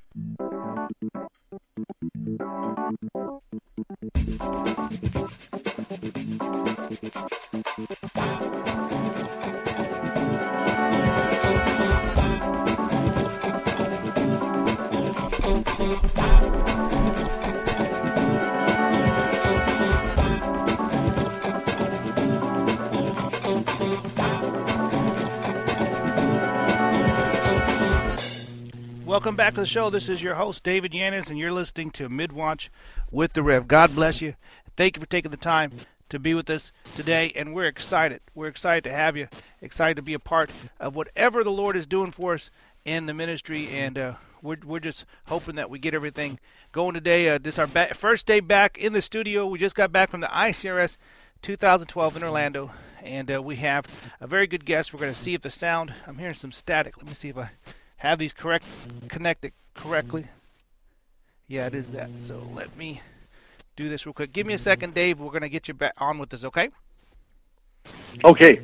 Welcome back to the show. This is your host, David Yanez, and you're listening to Midwatch with the Rev. God bless you. Thank you for taking the time to be with us today, and we're excited. We're excited to have you, excited to be a part of whatever the Lord is doing for us in the ministry, and we're just hoping that we get everything going today. This is our first day back in the studio. We just got back from the ICRS 2012 in Orlando, and we have a very good guest. We're going to see if the sound, I'm hearing some static. Let me see if I have these connected correctly. Yeah, it is that. So let me do this real quick. Give me a second, Dave. We're going to get you back on with this, okay? Okay.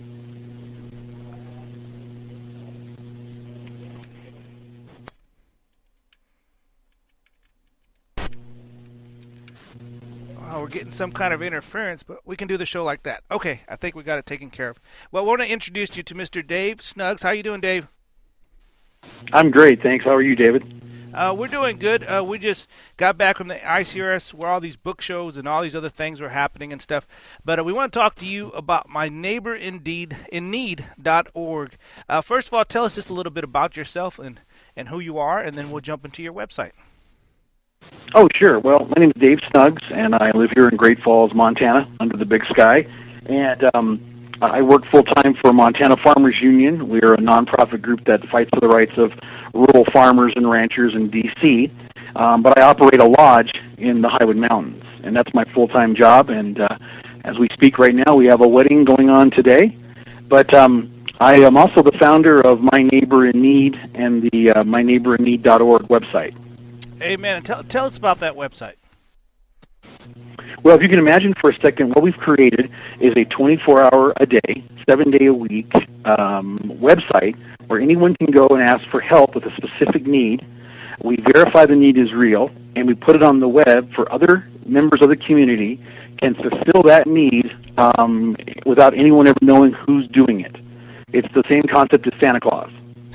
Oh, we're getting some kind of interference, but we can do the show like that. Okay, I think we got it taken care of. Well, I want to introduce you to Mr. Dave Snuggs. How you doing, Dave? I'm great, thanks. How are you, David? We're doing good. We just got back from the ICRS where all these book shows and all these other things were happening and stuff. But we want to talk to you about myneighborindeed.org. First of all, tell us just a little bit about yourself and who you are, and then we'll jump into your website. Oh, sure. Well, my name is Dave Snuggs, and I live here in Great Falls, Montana, under the big sky. And I work full-time for Montana Farmers Union. We're a nonprofit group that fights for the rights of rural farmers and ranchers in D.C., but I operate a lodge in the Highwood Mountains, and that's my full-time job. And as we speak right now, we have a wedding going on today. But I am also the founder of My Neighbor in Need and the myneighborinneed.org website. Amen. Tell us about that website. Well, if you can imagine for a second, what we've created is a 24-hour-a-day, 7-day-a-week website where anyone can go and ask for help with a specific need. We verify the need is real, and we put it on the web for other members of the community can fulfill that need without anyone ever knowing who's doing it. It's the same concept as Santa Claus.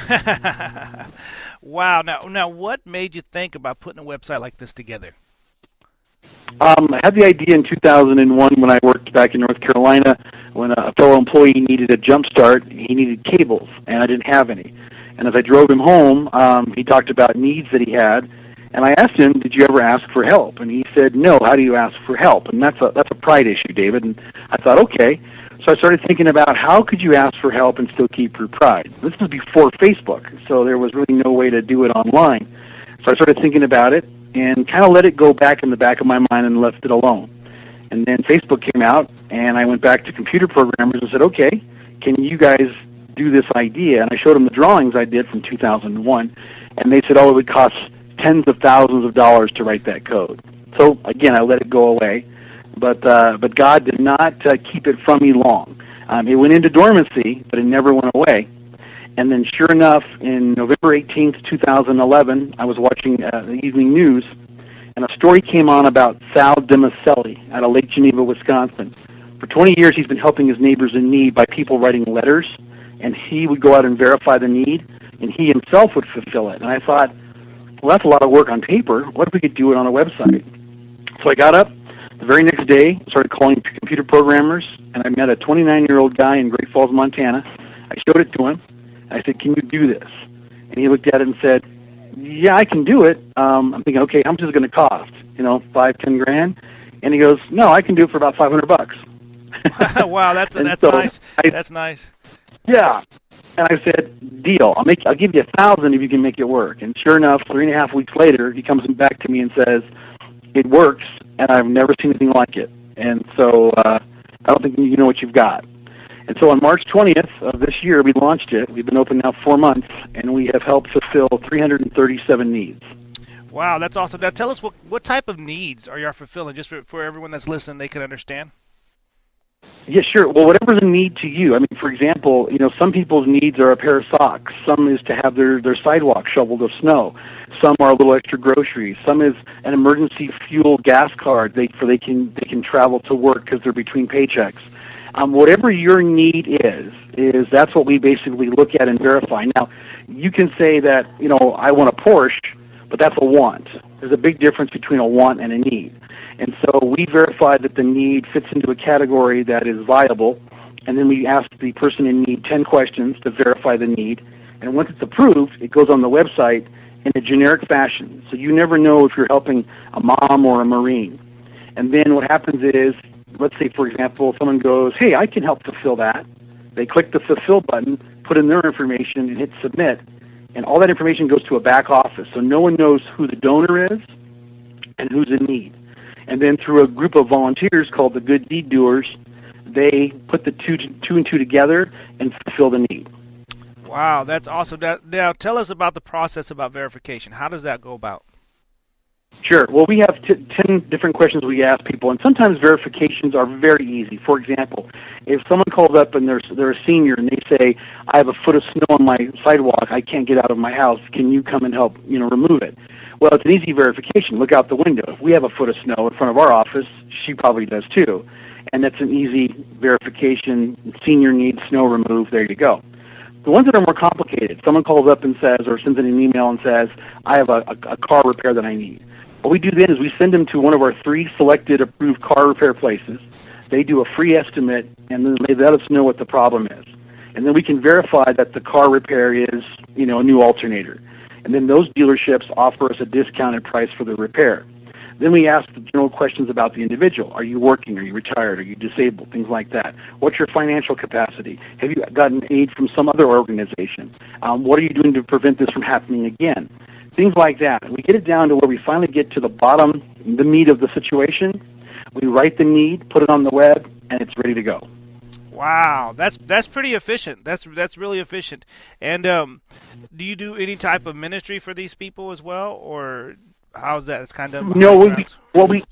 Wow. Now, what made you think about putting a website like this together? I had the idea in 2001 when I worked back in North Carolina when a fellow employee needed a jump start. He needed cables, and I didn't have any. And as I drove him home, he talked about needs that he had, and I asked him, did you ever ask for help? And he said, no, how do you ask for help? And that's a pride issue, David. And I thought, okay. So I started thinking about how could you ask for help and still keep your pride. This was before Facebook, so there was really no way to do it online. So I started thinking about it, and kind of let it go back in the back of my mind and left it alone. And then Facebook came out, and I went back to computer programmers and said, okay, can you guys do this idea? And I showed them the drawings I did from 2001, and they said, oh, it would cost tens of thousands of dollars to write that code. So, again, I let it go away. But God did not keep it from me long. It went into dormancy, but it never went away. And then sure enough, in November 18th, 2011, I was watching the evening news, and a story came on about Sal Demicelli out of Lake Geneva, Wisconsin. For 20 years, he's been helping his neighbors in need by people writing letters, and he would go out and verify the need, and he himself would fulfill it. And I thought, well, that's a lot of work on paper. What if we could do it on a website? So I got up the very next day, started calling computer programmers, and I met a 29-year-old guy in Great Falls, Montana. I showed it to him. I said, can you do this? And he looked at it and said, yeah, I can do it. I'm thinking, okay, how much is it going to cost? $5-10 grand? And he goes, no, I can do it for about $500. Wow, that's so nice. That's nice. Yeah. And I said, deal. I'll give you $1,000 if you can make it work. And sure enough, 3.5 weeks later, he comes back to me and says, it works, and I've never seen anything like it. And so I don't think you know what you've got. And so on March 20th of this year, we launched it. We've been open now 4 months, and we have helped fulfill 337 needs. Wow, that's awesome. Now tell us what type of needs are you fulfilling, just for everyone that's listening, they can understand. Yeah, sure. Well, whatever's a need to you. I mean, for example, some people's needs are a pair of socks. Some is to have their sidewalk shoveled of snow. Some are a little extra groceries. Some is an emergency fuel gas card they can travel to work because they're between paychecks. Whatever your need is that's what we basically look at and verify. Now, you can say that I want a Porsche, but that's a want. There's a big difference between a want and a need. And so we verify that the need fits into a category that is viable, and then we ask the person in need 10 questions to verify the need. And once it's approved, it goes on the website in a generic fashion. So you never know if you're helping a mom or a Marine. And then what happens is, let's say, for example, someone goes, hey, I can help fulfill that. They click the fulfill button, put in their information, and hit submit. And all that information goes to a back office. So no one knows who the donor is and who's in need. And then through a group of volunteers called the Good Deed Doers, they put the two and two together and fulfill the need. Wow, that's awesome. Now tell us about the process about verification. How does that go about? Sure. Well, we have 10 different questions we ask people, and sometimes verifications are very easy. For example, if someone calls up and they're a senior and they say, I have a foot of snow on my sidewalk, I can't get out of my house, can you come and help remove it? Well, it's an easy verification. Look out the window. If we have a foot of snow in front of our office, she probably does too. And that's an easy verification. Senior needs snow removed. There you go. The ones that are more complicated, someone calls up and says, or sends in an email and says, I have a car repair that I need. What we do then is we send them to one of our 3 selected approved car repair places. They do a free estimate, and then they let us know what the problem is. And then we can verify that the car repair is, a new alternator. And then those dealerships offer us a discounted price for the repair. Then we ask the general questions about the individual. Are you working? Are you retired? Are you disabled? Things like that. What's your financial capacity? Have you gotten aid from some other organization? What are you doing to prevent this from happening again? Things like that. We get it down to where we finally get to the bottom, the meat of the situation. We write the need, put it on the web, and it's ready to go. Wow, that's pretty efficient. That's really efficient. And do you do any type of ministry for these people as well, or how's that? It's kind of no. We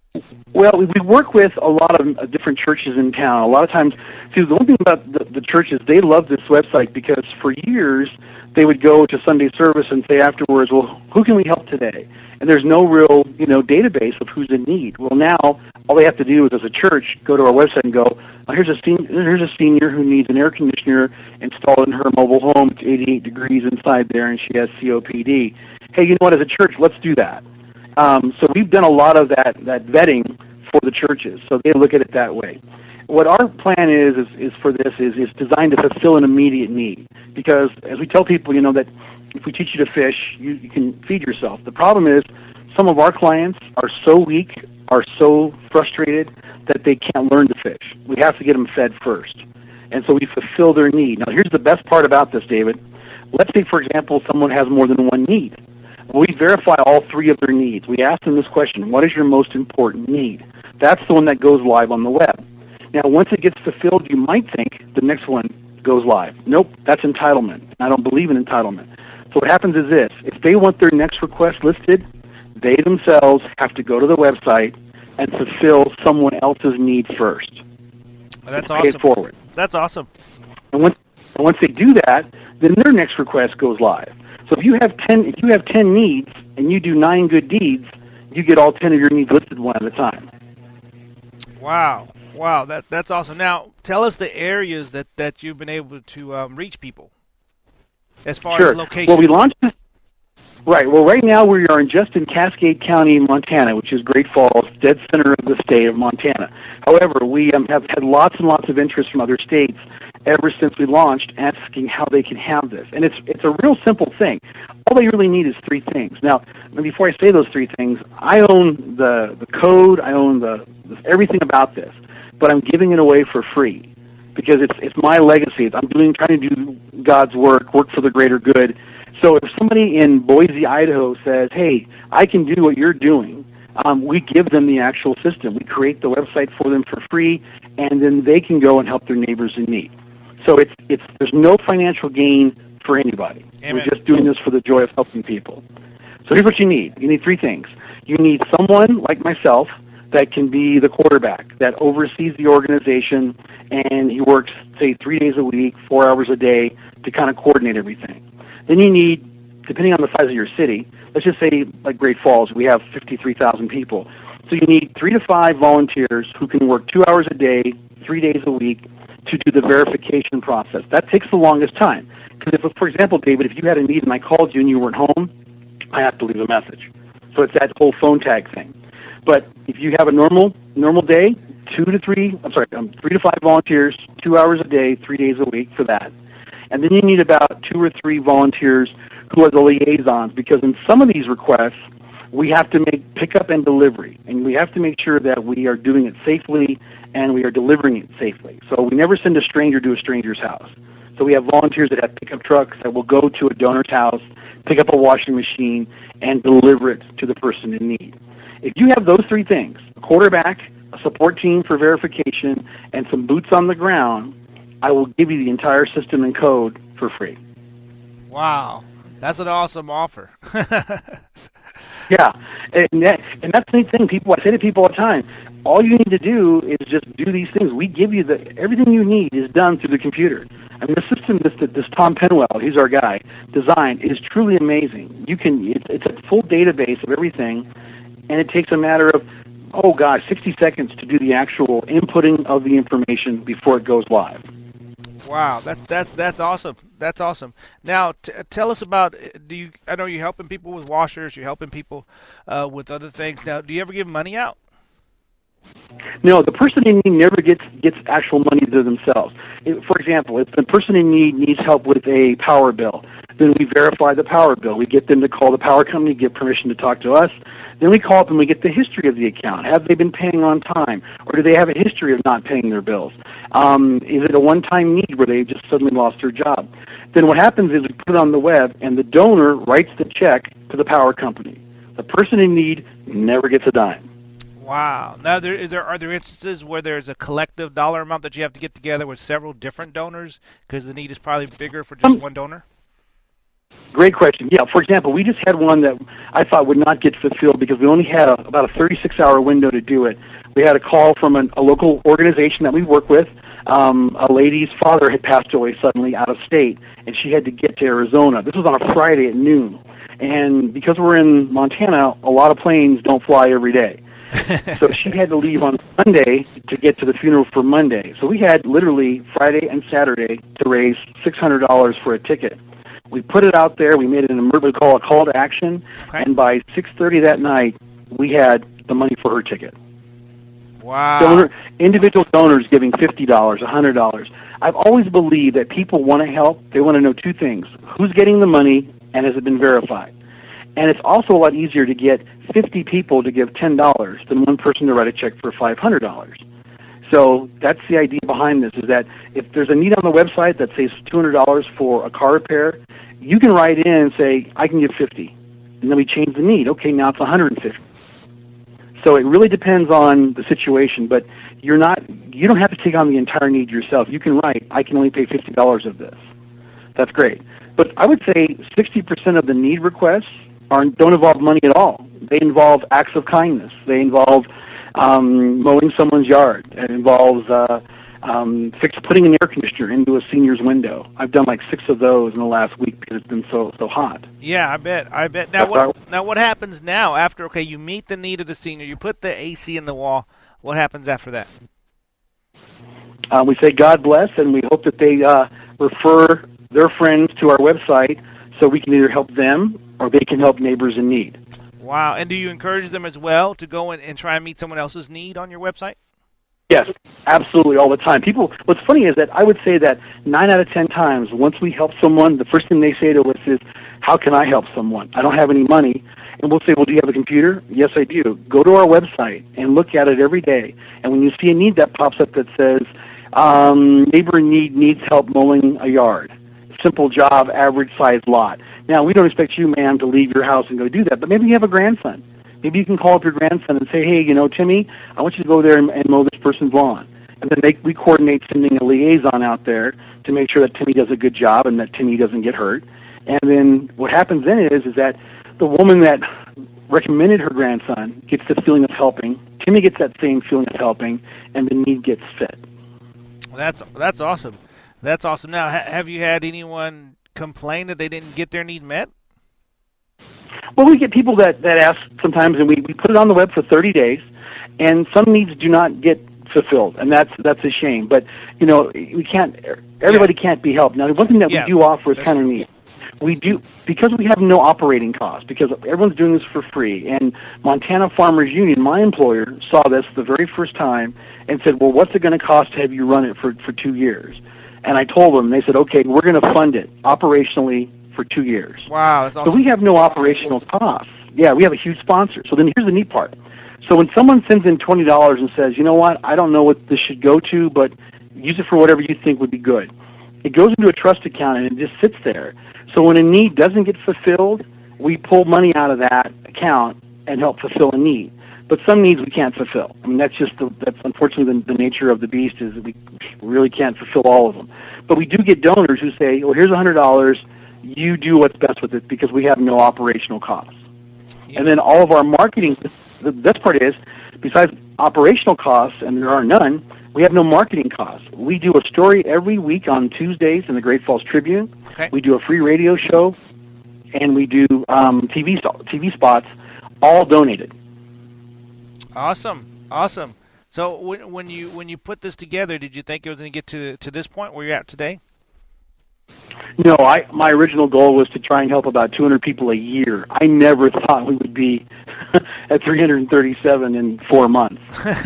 work with a lot of different churches in town. A lot of times, see, the one thing about the churches, they love this website because for years they would go to Sunday service and say afterwards, well, who can we help today? And there's no real, database of who's in need. Well, now all they have to do is, as a church, go to our website and go, here's a senior who needs an air conditioner installed in her mobile home. It's 88 degrees inside there, and she has COPD. Hey, you know what? As a church, let's do that. So we've done a lot of that vetting for the churches, so they look at it that way. What our plan is for this is designed to fulfill an immediate need. Because as we tell people, that if we teach you to fish, you can feed yourself. The problem is some of our clients are so weak, are so frustrated that they can't learn to fish. We have to get them fed first. And so we fulfill their need. Now, here's the best part about this, David. Let's say, for example, someone has more than one need. We verify all 3 of their needs. We ask them this question, what is your most important need? That's the one that goes live on the web. Now, once it gets fulfilled, you might think the next one goes live. Nope, that's entitlement. I don't believe in entitlement. So what happens is this. If they want their next request listed, they themselves have to go to the website and fulfill someone else's need first. That's awesome. Pay it forward. That's awesome. And once they do that, then their next request goes live. So if you have 10 needs and you do 9 good deeds, you get all 10 of your needs listed one at a time. Wow, that's awesome. Now, tell us the areas that you've been able to reach people as far as location. Well, we launched this. Right. Well, right now we are just in Cascade County, Montana, which is Great Falls, dead center of the state of Montana. However, we have had lots and lots of interest from other states ever since we launched, asking how they can have this. And it's a real simple thing. All they really need is 3 things. Now, before I say those 3 things, I own the code, I own the everything about this, but I'm giving it away for free because it's my legacy. I'm trying to do God's work for the greater good. So if somebody in Boise, Idaho says, hey, I can do what you're doing, we give them the actual system. We create the website for them for free, and then they can go and help their neighbors in need. So there's no financial gain for anybody. Amen. We're just doing this for the joy of helping people. So here's what you need. You need 3 things. You need someone like myself that can be the quarterback that oversees the organization, and he works, say, 3 days a week, 4 hours a day to kind of coordinate everything. Then you need, depending on the size of your city, let's just say like Great Falls, we have 53,000 people. So you need 3 to 5 volunteers who can work 2 hours a day, 3 days a week to do the verification process. That takes the longest time. Because if, for example, David, if you had a need and I called you and you weren't home, I have to leave a message. So it's that whole phone tag thing. But if you have a normal day, 3 to 5 volunteers, 2 hours a day, 3 days a week for that. And then you need about 2 or 3 volunteers who are the liaisons, because in some of these requests, we have to make pickup and delivery, and we have to make sure that we are doing it safely and we are delivering it safely. So we never send a stranger to a stranger's house. So we have volunteers that have pickup trucks that will go to a donor's house, pick up a washing machine, and deliver it to the person in need. If you have those 3 things, a quarterback, a support team for verification, and some boots on the ground, I will give you the entire system and code for free. Wow. That's an awesome offer. Yeah, and that's the thing. I say to people all the time, all you need to do is just do these things. We give you everything you need is done through the computer. I mean, the system this Tom Penwell, he's our guy, design is truly amazing. It's a full database of everything, and it takes a matter of 60 seconds to do the actual inputting of the information before it goes live. Wow, that's awesome. That's awesome. Now, tell us about. I know you're helping people with washers. You're helping people with other things. Now, do you ever give money out? No, the person in need never gets actual money to themselves. For example, if the person in need needs help with a power bill, then we verify the power bill. We get them to call the power company, get permission to talk to us. Then we call up and we get the history of the account. Have they been paying on time, or do they have a history of not paying their bills? Is it a one-time need where they just suddenly lost their job? Then what happens is we put it on the web, and the donor writes the check to the power company. The person in need never gets a dime. Wow. Now, are there instances where there's a collective dollar amount that you have to get together with several different donors because the need is probably bigger for just one donor? Great question. Yeah, for example, we just had one that I thought would not get fulfilled because we only had about a 36-hour window to do it. We had a call from a local organization that we work with. A lady's father had passed away suddenly out of state, and she had to get to Arizona. This was on a Friday at noon. And because we're in Montana, a lot of planes don't fly every day. So she had to leave on Sunday to get to the funeral for Monday. So we had literally Friday and Saturday to raise $600 for a ticket. We put it out there. We made it we call a call to action. Okay. And by 6:30 that night, we had the money for her ticket. Wow. Individual donors giving $50, $100. I've always believed that people want to help. They want to know 2 things. Who's getting the money, and has it been verified? And it's also a lot easier to get 50 people to give $10 than one person to write a check for $500. So that's the idea behind this, is that if there's a need on the website that says $200 for a car repair, you can write in and say, I can give 50. And then we change the need. Okay, now it's 150. So it really depends on the situation, but you don't have to take on the entire need yourself. You can write, I can only pay $50 of this. That's great. But I would say 60% of the need requests don't involve money at all. They involve acts of kindness. They involve mowing someone's yard. It involves putting an air conditioner into a senior's window. I've done like 6 of those in the last week because it's been so hot. Yeah, I bet. Now what happens now after, you meet the need of the senior, you put the AC in the wall, what happens after that? We say God bless, and we hope that they refer their friends to our website so we can either help them or they can help neighbors in need. Wow. And do you encourage them as well to go and try and meet someone else's need on your website? Yes, absolutely, all the time. What's funny is that I would say that 9 out of 10 times, once we help someone, the first thing they say to us is, how can I help someone? I don't have any money. And we'll say, well, do you have a computer? Yes, I do. Go to our website and look at it every day. And when you see a need that pops up that says, neighbor in need needs help mowing a yard, simple job, average size lot. Now, we don't expect you, ma'am, to leave your house and go do that, but maybe you have a grandson. Maybe you can call up your grandson and say, hey, Timmy, I want you to go there and mow this person's lawn. And then we coordinate sending a liaison out there to make sure that Timmy does a good job and that Timmy doesn't get hurt. And then what happens then is that the woman that recommended her grandson gets the feeling of helping. Timmy gets that same feeling of helping, and the need gets fit. That's awesome. That's awesome. Now, have you had anyone complain that they didn't get their need met? Well, we get people that ask sometimes, and we put it on the web for 30 days, and some needs do not get fulfilled, and that's a shame. But we can't. Everybody can't be helped. Now, one thing that we do offer is kind of neat. We do, because we have no operating costs, because everyone's doing this for free. And Montana Farmers Union, my employer, saw this the very first time and said, well, what's it going to cost to have you run it for 2 years? And I told them, they said, okay, we're going to fund it operationally for 2 years. Wow, that's awesome. So we have no operational costs. Yeah, we have a huge sponsor. So then here's the neat part. So when someone sends in $20 and says, you know what, I don't know what this should go to, but use it for whatever you think would be good, it goes into a trust account and it just sits there. So when a need doesn't get fulfilled, we pull money out of that account and help fulfill a need. But some needs we can't fulfill. I mean, that's unfortunately the nature of the beast, is that we really can't fulfill all of them. But we do get donors who say, well, here's $100, you do what's best with it, because we have no operational costs. Yeah. And then all of our marketing, the best part is, besides operational costs, and there are none, we have no marketing costs. We do a story every week on Tuesdays in the Great Falls Tribune. Okay. We do a free radio show, and we do TV spots, all donated. Awesome. So when you put this together, did you think it was going to get to this point where you're at today? No, my original goal was to try and help about 200 people a year. I never thought we would be at 337 in 4 months.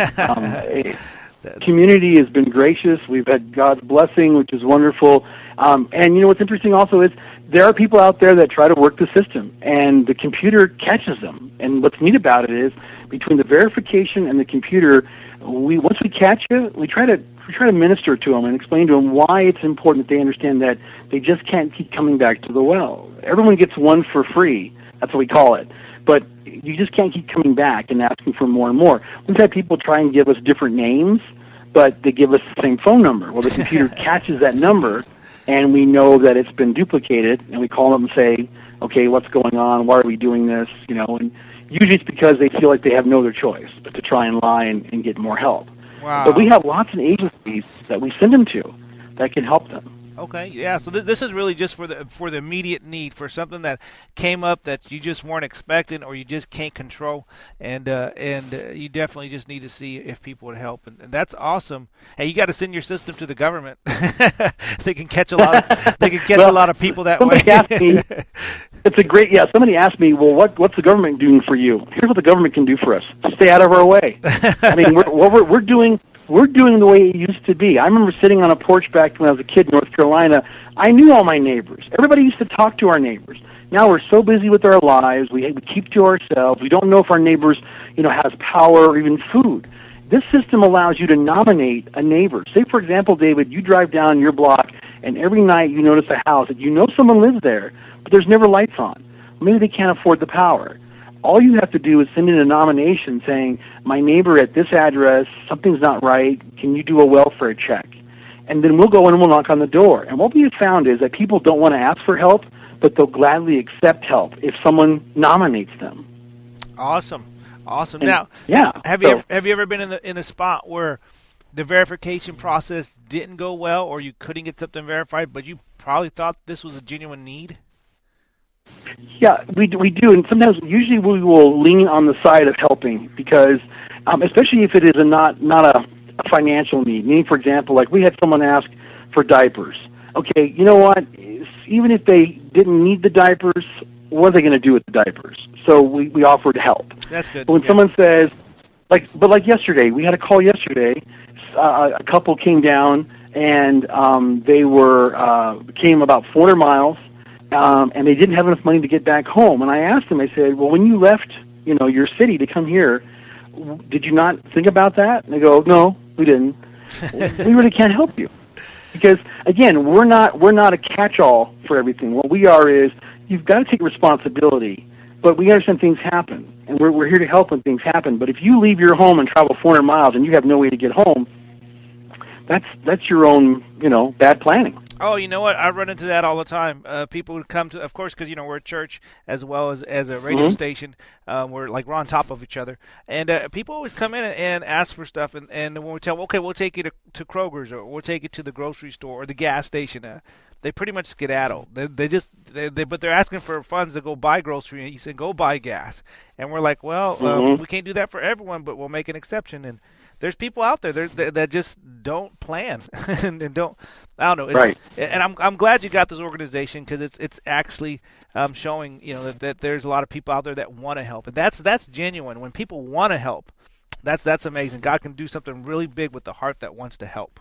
Community has been gracious. We've had God's blessing, which is wonderful. And what's interesting also is there are people out there that try to work the system, and the computer catches them. And what's neat about it is, between the verification and the computer, once we catch you, we try to minister to them and explain to them why it's important that they understand that they just can't keep coming back to the well. Everyone gets one for free. That's what we call it. But you just can't keep coming back and asking for more and more. We've had people try and give us different names, but they give us the same phone number. Well, the computer catches that number, and we know that it's been duplicated, and we call them and say, okay, what's going on? Why are we doing this? And usually it's because they feel like they have no other choice but to try and lie and get more help. Wow. But we have lots of agencies that we send them to that can help them. Okay, yeah. So this is really just for the immediate need, for something that came up that you just weren't expecting or you just can't control, and you definitely just need to see if people would help, and that's awesome. Hey, you got to send your system to the government. They can catch a lot. They can catch a lot of people that way. Asked me, it's a great Somebody asked me, well, what's the government doing for you? Here's what the government can do for us: stay out of our way. I mean, we're doing the way it used to be. I remember sitting on a porch back when I was a kid in North Carolina. I knew all my neighbors. Everybody used to talk to our neighbors. Now we're so busy with our lives, we keep to ourselves. We don't know if our neighbors, has power or even food. This system allows you to nominate a neighbor. Say, for example, David, you drive down your block, and every night you notice a house that someone lives there, but there's never lights on. Maybe they can't afford the power. All you have to do is send in a nomination saying, my neighbor at this address, something's not right, can you do a welfare check? And then we'll go in and we'll knock on the door. And what we have found is that people don't want to ask for help, but they'll gladly accept help if someone nominates them. Awesome. And, now, yeah. Have you ever been in a spot where the verification process didn't go well, or you couldn't get something verified, but you probably thought this was a genuine need? Yeah, we do, and usually we will lean on the side of helping, because especially if it is not a financial need. Meaning, for example, like we had someone ask for diapers. Okay, you know what? Even if they didn't need the diapers, what are they going to do with the diapers? So we offered help. That's good. But when someone says, like yesterday, we had a call yesterday. A couple came down, and they came about 400 miles. And they didn't have enough money to get back home. And I asked them, I said, well, when you left, your city to come here, did you not think about that? And they go, no, we didn't. We really can't help you. Because, again, we're not a catch-all for everything. What we are is, you've got to take responsibility, but we understand things happen. And we're here to help when things happen. But if you leave your home and travel 400 miles and you have no way to get home, that's your own, bad planning. Oh, you know what? I run into that all the time. People would come to, of course, because we're a church as well as a radio station. We're on top of each other, and people always come in and ask for stuff. And when we tell, okay, we'll take you to Kroger's, or we'll take you to the grocery store or the gas station. They pretty much skedaddle. But they're asking for funds to go buy grocery, and he said, go buy gas. And we're like, well, we can't do that for everyone, but we'll make an exception. And there's people out there that just don't plan and don't. I don't know. Right. And I'm glad you got this organization, because it's actually showing that there's a lot of people out there that want to help, and that's genuine. When people want to help, that's amazing. God can do something really big with the heart that wants to help.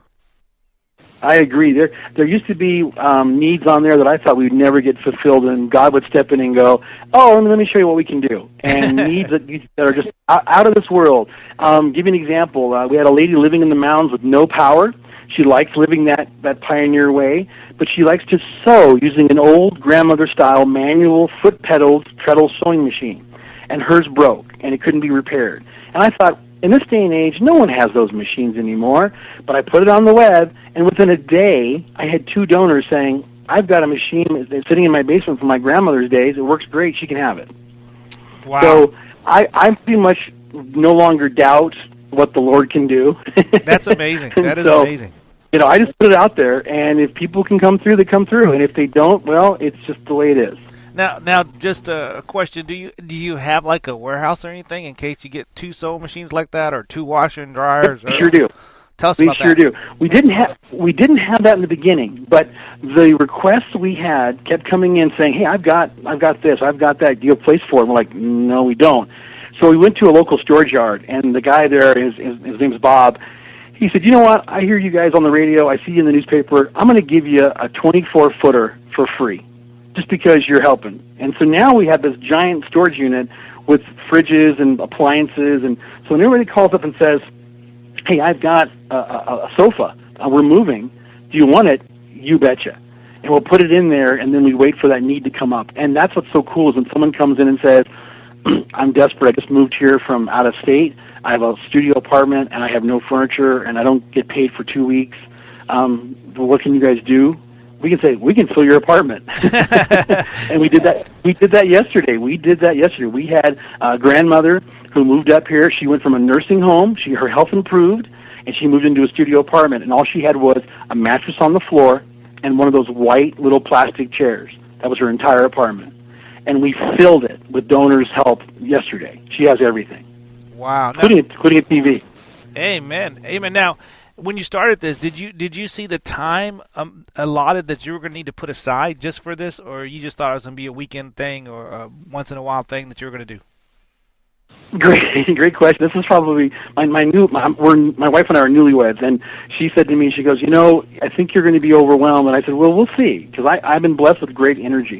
I agree. There used to be needs on there that I thought we'd never get fulfilled, and God would step in and go, "Oh, let me show you what we can do." And needs that are just out of this world. Give you an example. We had a lady living in the mountains with no power. She likes living that pioneer way, but she likes to sew using an old grandmother-style manual foot-pedaled treadle sewing machine. And hers broke, and it couldn't be repaired. And I thought, in this day and age, no one has those machines anymore. But I put it on the web, and within a day, I had 2 donors saying, I've got a machine that's sitting in my basement from my grandmother's days. It works great. She can have it. Wow. So I pretty much no longer doubt what the Lord can do. That's amazing. That is amazing. I just put it out there, and if people can come through, they come through. And if they don't, well, it's just the way it is. Now, just a question: Do you have like a warehouse or anything in case you get 2 sewing machines like that, or 2 washer and dryers? We sure do. Tell us about that. We sure do. We didn't have that in the beginning, but the requests we had kept coming in saying, "Hey, I've got this, I've got that. Do you have a place for it?" And we're like, "No, we don't." So we went to a local storage yard, and the guy there, his name's Bob. He said, "You know what? I hear you guys on the radio. I see you in the newspaper. I'm going to give you a 24-footer for free, just because you're helping." And so now we have this giant storage unit with fridges and appliances. And so when everybody calls up and says, "Hey, I've got a sofa. We're moving. Do you want it?" You betcha. And we'll put it in there, and then we wait for that need to come up. And that's what's so cool is when someone comes in and says, "I'm desperate. I just moved here from out of state. I have a studio apartment, and I have no furniture, and I don't get paid for 2 weeks. What can you guys do?" We can say, "We can fill your apartment." And we did that. We did that yesterday. We had a grandmother who moved up here. She went from a nursing home. Her health improved, and she moved into a studio apartment. And all she had was a mattress on the floor and one of those white little plastic chairs. That was her entire apartment. And we filled it with donors' help yesterday. She has everything. Wow. Including a TV. Amen. Now, when you started this, did you see the time allotted that you were going to need to put aside just for this, or you just thought it was going to be a weekend thing or a once in a while thing that you were going to do? Great question. This is probably my wife and I are newlyweds, and she said to me, she goes, "I think you're going to be overwhelmed." And I said, "Well, we'll see," because I've been blessed with great energy.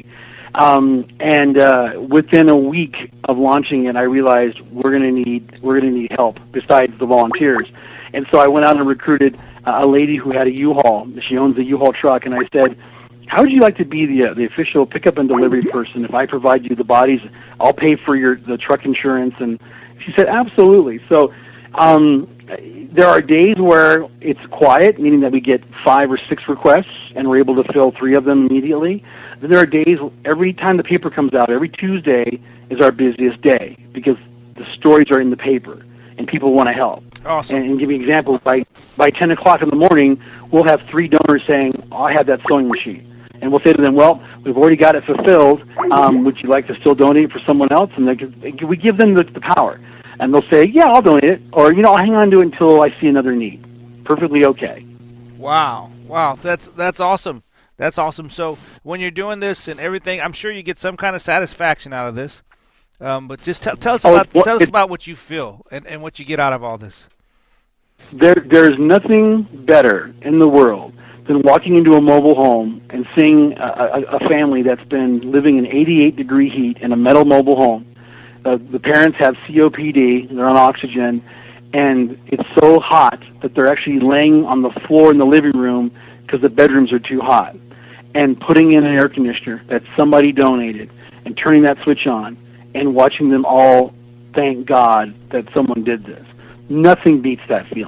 And within a week of launching it, I realized we're going to need help besides the volunteers. And so I went out and recruited a lady who had a U-Haul. She owns a U-Haul truck, and I said, "How would you like to be the official pickup and delivery person? If I provide you the bodies, I'll pay for the truck insurance." And she said, "Absolutely." So there are days where it's quiet, meaning that we get 5 or 6 requests, and we're able to fill 3 of them immediately. Then there are days, every time the paper comes out, every Tuesday is our busiest day because the stories are in the paper and people want to help. Awesome. And give you an example, by 10 o'clock in the morning, we'll have 3 donors saying, "Oh, I have that sewing machine." And we'll say to them, "Well, we've already got it fulfilled. Would you like to still donate for someone else?" And we give them the power. And they'll say, "Yeah, I'll donate it." Or, "I'll hang on to it until I see another need." Perfectly okay. Wow. That's awesome. That's awesome. So when you're doing this and everything, I'm sure you get some kind of satisfaction out of this. But just tell us about what you feel and what you get out of all this. There's nothing better in the world than walking into a mobile home and seeing a family that's been living in 88-degree heat in a metal mobile home. The parents have COPD, they're on oxygen, and it's so hot that they're actually laying on the floor in the living room because the bedrooms are too hot, and putting in an air conditioner that somebody donated and turning that switch on and watching them all thank God that someone did this. Nothing beats that feeling.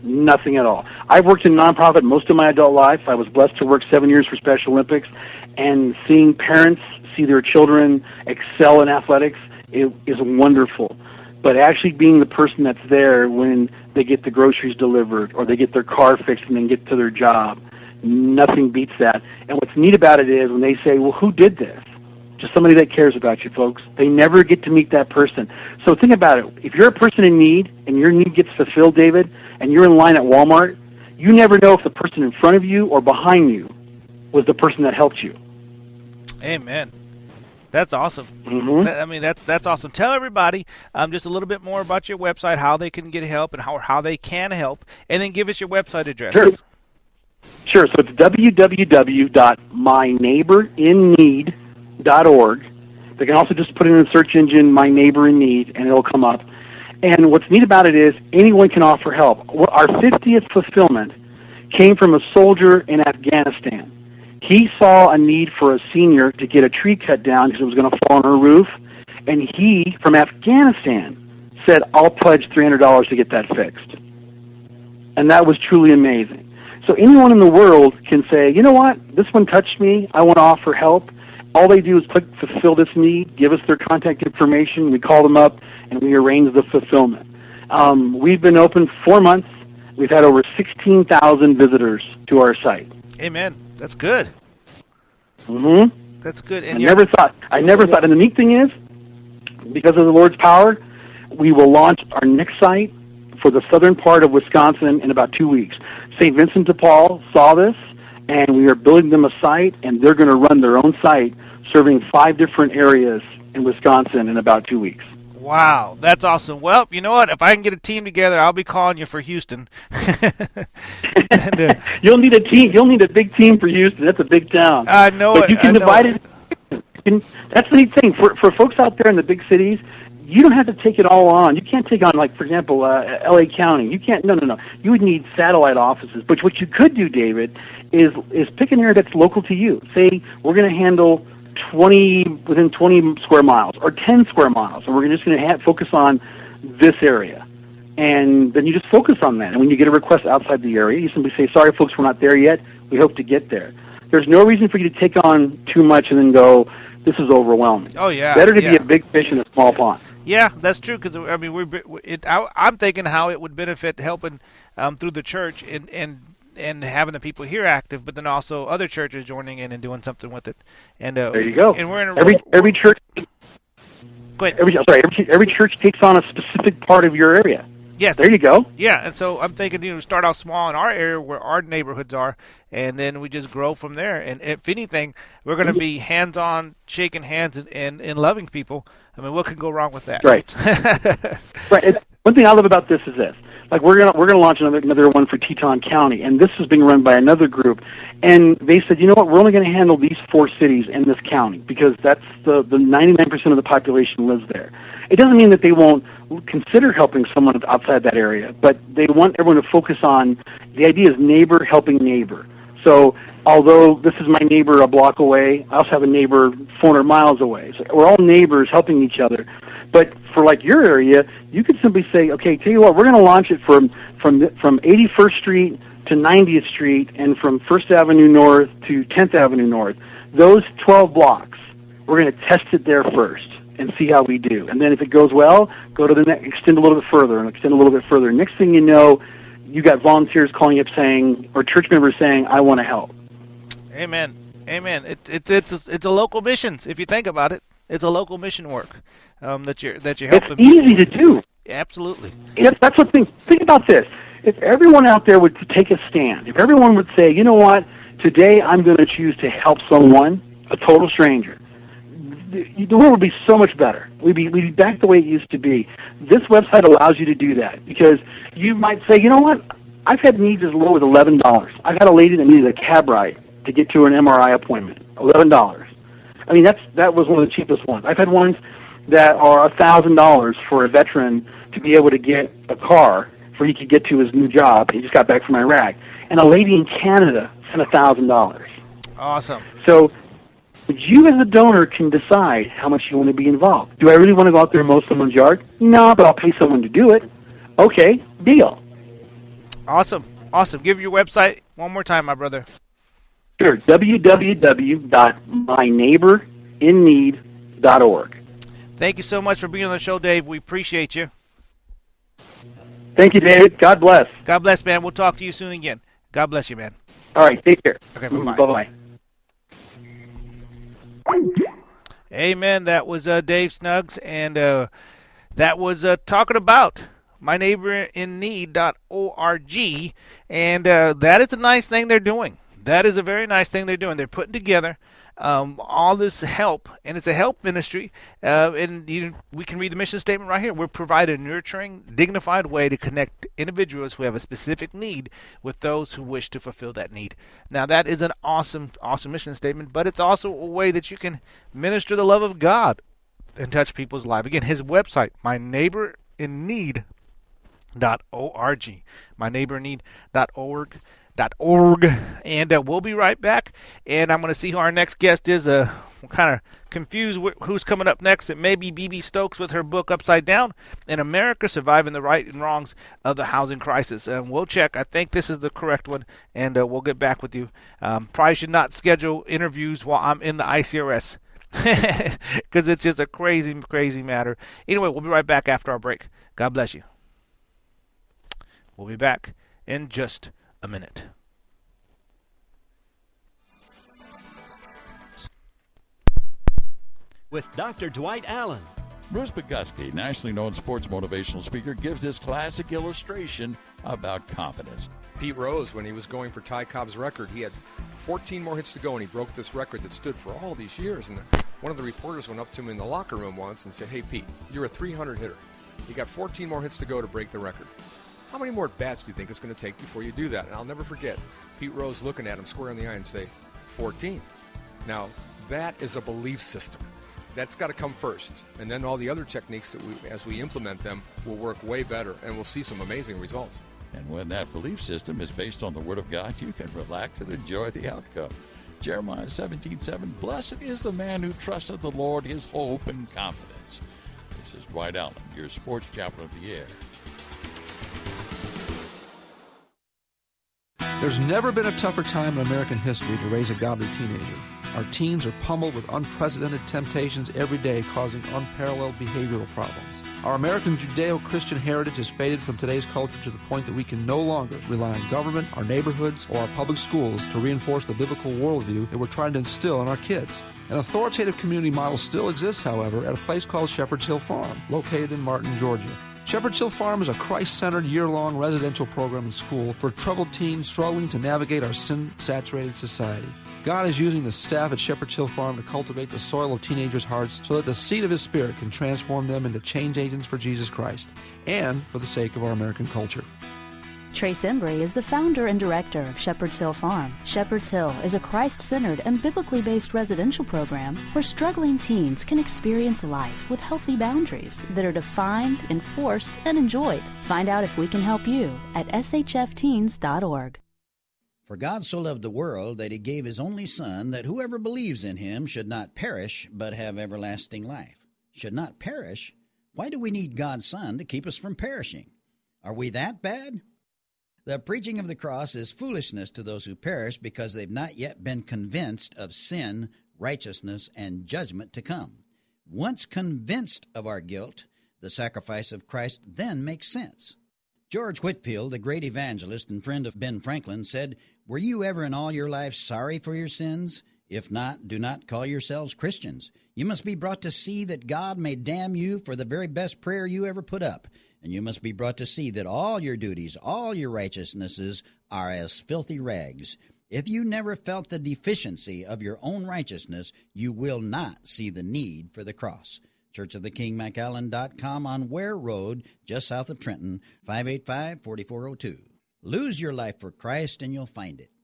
Nothing at all. I've worked in nonprofit most of my adult life. I was blessed to work 7 years for Special Olympics, and seeing parents see their children excel in athletics is wonderful. But actually being the person that's there when they get the groceries delivered or they get their car fixed and then get to their job, nothing beats that. And what's neat about it is when they say, well, who did this? Just somebody that cares about you, folks. They never get to meet that person. So think about it. If you're a person in need and your need gets fulfilled, David, and you're in line at Walmart, you never know if the person in front of you or behind you was the person that helped you. Amen. That's awesome. Mm-hmm. That's awesome. Tell everybody just a little bit more about your website, how they can get help, and how they can help, and then give us your website address. Sure. So it's www.myneighborinneed.org. They can also just put in the search engine "My Neighbor in Need" and it'll come up. And what's neat about it is anyone can offer help. Our 50th fulfillment came from a soldier in Afghanistan. He saw a need for a senior to get a tree cut down because it was going to fall on her roof, and he, from Afghanistan, said, I'll pledge $300 to get that fixed. And that was truly amazing. So anyone in the world can say, you know what, this one touched me, I want to offer help. All they do is click fulfill this need, give us their contact information, we call them up, and we arrange the fulfillment. We've been open 4 months. We've had over 16,000 visitors to our site. Amen. That's good. Mm-hmm. That's good. And I never thought. And the neat thing is, because of the Lord's power, we will launch our next site for the southern part of Wisconsin in about 2 weeks. St. Vincent de Paul saw this, and we are building them a site, and they're going to run their own site, serving 5 different areas in Wisconsin in about 2 weeks. Wow, that's awesome. Well, you know what? If I can get a team together, I'll be calling you for Houston. And, you'll need a team. You'll need a big team for Houston. That's a big town. I know but it. You can divide it. That's the neat thing. For folks out there in the big cities, you don't have to take it all on. You can't take on, like, for example, L.A. County. You can't. No. You would need satellite offices. But what you could do, David, is pick an area that's local to you. Say we're going to handle within 20 square miles or 10 square miles, and we're just going to focus on this area. And then you just focus on that. And when you get a request outside the area, you simply say, sorry, folks, we're not there yet. We hope to get there. There's no reason for you to take on too much and then go, this is overwhelming. Oh, yeah. Better to be a big fish in a small pond. Yeah, that's true, because, I mean, I'm thinking how it would benefit helping through the church and having the people here active, but then also other churches joining in and doing something with it. And there you go. And we're in every church. Go ahead. Every church takes on a specific part of your area. Yes. There you go. Yeah, and so I'm thinking, start off small in our area where our neighborhoods are, and then we just grow from there. And if anything, we're going to be hands-on, shaking hands and loving people. I mean, what could go wrong with that? Right. Right. And one thing I love about this is this. Like, we're gonna launch another one for Teton County, and this is being run by another group. And they said, you know what, we're only going to handle these 4 cities in this county because that's the 99% of the population lives there. It doesn't mean that they won't consider helping someone outside that area, but they want everyone to focus on the idea is neighbor helping neighbor. So although this is my neighbor a block away, I also have a neighbor 400 miles away. So we're all neighbors helping each other. But for like your area, you could simply say, okay, tell you what, we're going to launch it from 81st Street to 90th Street and from 1st Avenue North to 10th Avenue North. Those 12 blocks, we're going to test it there first and see how we do. And then if it goes well, go to the next, extend a little bit further and extend a little bit further. Next thing you know, you got volunteers calling up saying, or church members saying, I want to help. Amen. Amen. It's a local missions, if you think about it. It's a local mission work that you're helping. It's easy to do. Absolutely. That's what think about this. If everyone out there would take a stand, if everyone would say, you know what, today I'm going to choose to help someone, a total stranger, the world would be so much better. We'd be back the way it used to be. This website allows you to do that because you might say, you know what, I've had needs as low as $11. I've had a lady that needed a cab ride to get to an MRI appointment, $11. I mean, that was one of the cheapest ones. I've had ones that are $1,000 for a veteran to be able to get a car where he could get to his new job. He just got back from Iraq. And a lady in Canada sent $1,000. Awesome. So you as a donor can decide how much you want to be involved. Do I really want to go out there and mow someone's yard? No, but I'll pay someone to do it. Okay, deal. Awesome. Give your website one more time, my brother. Sure. www.myneighborinneed.org. Thank you so much for being on the show, Dave. We appreciate you. Thank you, David. God bless. God bless, man. We'll talk to you soon again. God bless you, man. All right. Take care. Okay, bye-bye. Bye-bye. Amen. That was Dave Snuggs, and that was talking about myneighborinneed.org, and that is a nice thing they're doing. That is a very nice thing they're doing. They're putting together all this help, and it's a help ministry, and we can read the mission statement right here. We're providing a nurturing, dignified way to connect individuals who have a specific need with those who wish to fulfill that need. Now, that is an awesome mission statement, but it's also a way that you can minister the love of God and touch people's lives. Again, his website, myneighborinneed.org, myneighborinneed.org. And we'll be right back, and I'm going to see who our next guest is. I'm kind of confused who's coming up next. It may be B.B. Stokes with her book Upside Down, and America Surviving the Right and Wrongs of the Housing Crisis. We'll check. I think this is the correct one, and we'll get back with you. Probably should not schedule interviews while I'm in the ICRS because it's just a crazy, crazy matter. Anyway, we'll be right back after our break. God bless you. We'll be back in just a minute. With Dr. Dwight Allen. Bruce Bogusky, nationally known sports motivational speaker, gives this classic illustration about confidence. Pete Rose, when he was going for Ty Cobb's record, he had 14 more hits to go, and he broke this record that stood for all these years. And one of the reporters went up to him in the locker room once and said, "Hey, Pete, you're a 300 hitter. You got 14 more hits to go to break the record. How many more bats do you think it's going to take before you do that?" And I'll never forget Pete Rose looking at him square in the eye and say, 14. Now, that is a belief system. That's got to come first. And then all the other techniques that as we implement them will work way better, and we'll see some amazing results. And when that belief system is based on the Word of God, you can relax and enjoy the outcome. Jeremiah 17:7, blessed is the man who trusteth the Lord, his hope and confidence. This is Dwight Allen, your sports chaplain of the air. There's never been a tougher time in American history to raise a godly teenager. Our teens are pummeled with unprecedented temptations every day, causing unparalleled behavioral problems. Our American Judeo-Christian heritage has faded from today's culture to the point that we can no longer rely on government, our neighborhoods, or our public schools to reinforce the biblical worldview that we're trying to instill in our kids. An authoritative community model still exists, however, at a place called Shepherd's Hill Farm, located in Martin, Georgia. Shepherd's Hill Farm is a Christ-centered, year-long residential program and school for troubled teens struggling to navigate our sin-saturated society. God is using the staff at Shepherd's Hill Farm to cultivate the soil of teenagers' hearts so that the seed of His Spirit can transform them into change agents for Jesus Christ and for the sake of our American culture. Trace Embry is the founder and director of Shepherd's Hill Farm. Shepherd's Hill is a Christ-centered and biblically based residential program where struggling teens can experience life with healthy boundaries that are defined, enforced, and enjoyed. Find out if we can help you at shfteens.org. For God so loved the world that He gave His only Son, that whoever believes in Him should not perish, but have everlasting life. Should not perish? Why do we need God's Son to keep us from perishing? Are we that bad? The preaching of the cross is foolishness to those who perish because they've not yet been convinced of sin, righteousness, and judgment to come. Once convinced of our guilt, the sacrifice of Christ then makes sense. George Whitefield, the great evangelist and friend of Ben Franklin, said, "Were you ever in all your life sorry for your sins? If not, do not call yourselves Christians. You must be brought to see that God may damn you for the very best prayer you ever put up. And you must be brought to see that all your duties, all your righteousnesses are as filthy rags. If you never felt the deficiency of your own righteousness, you will not see the need for the cross." ChurchoftheKingMcAllen.com on Ware Road, just south of Trenton, 585-4402. Lose your life for Christ and you'll find it.